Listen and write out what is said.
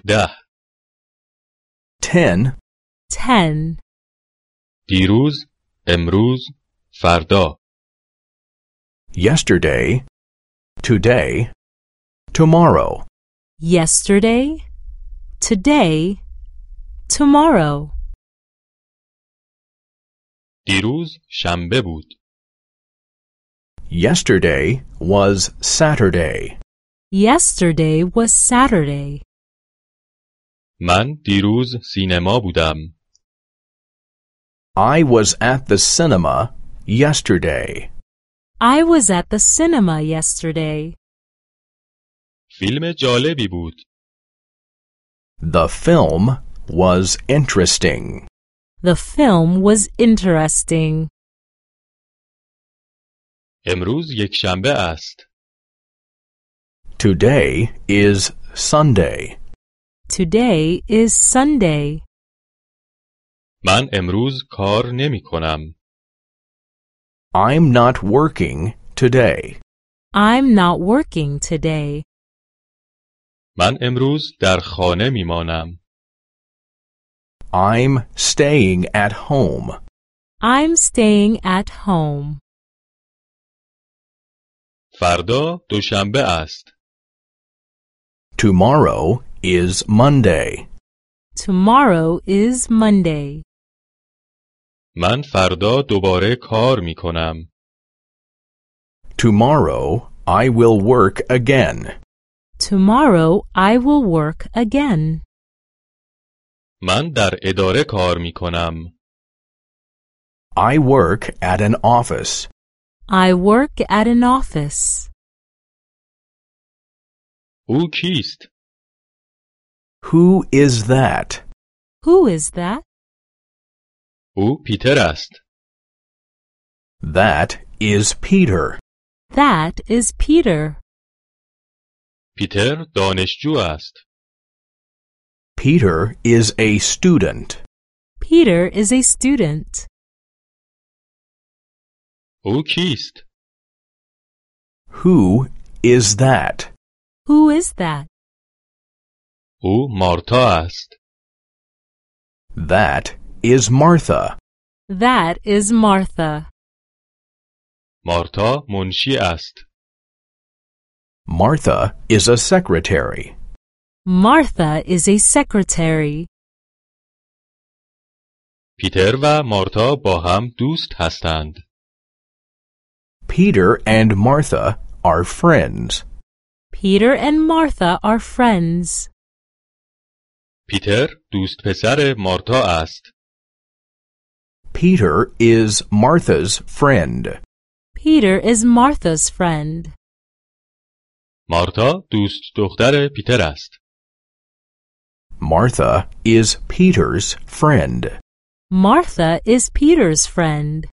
10 10. 10. دیروز، امروز، فردا. Yesterday, today, tomorrow. Yesterday, today, tomorrow. دیروز شنبه بود. Yesterday was Saturday. Yesterday was Saturday. من دیروز سینما بودم. I was at the cinema yesterday. I was at the cinema yesterday. فیلم جالبی بود. The film was interesting. The film was interesting. امروز یکشنبه است. Today is Sunday. Today is Sunday. من امروز کار نمی کنم. I'm not working today. I'm not working today. من امروز در خانه می مانم. I'm staying at home. I'm staying at home. فردا دوشنبه است. Tomorrow is Monday. Tomorrow is Monday. من فردا دوباره کار می کنم. Tomorrow I will work again. Tomorrow I will work again. من در اداره کار می کنم. I work at an office. I work at an office. او کیست؟ Who is that? Who is that? او پیتر است. That is Peter. That is Peter. پیتر دانشجو است. Peter is a student. Peter is a student. او کیست؟ Who is that? Who is that? او مارتا است. That is Martha. That is Martha. مارتا منشی است. Martha is a secretary. Martha is a secretary. پیتر و مارتا با هم دوست هستند. Peter and Martha are friends. Peter and Martha are friends. پیتر دوست پسر مارتا است. Peter is Martha's friend. Peter is Martha's friend. مارتا دوست دختر پیتر است. Martha is Peter's friend. Martha is Peter's friend.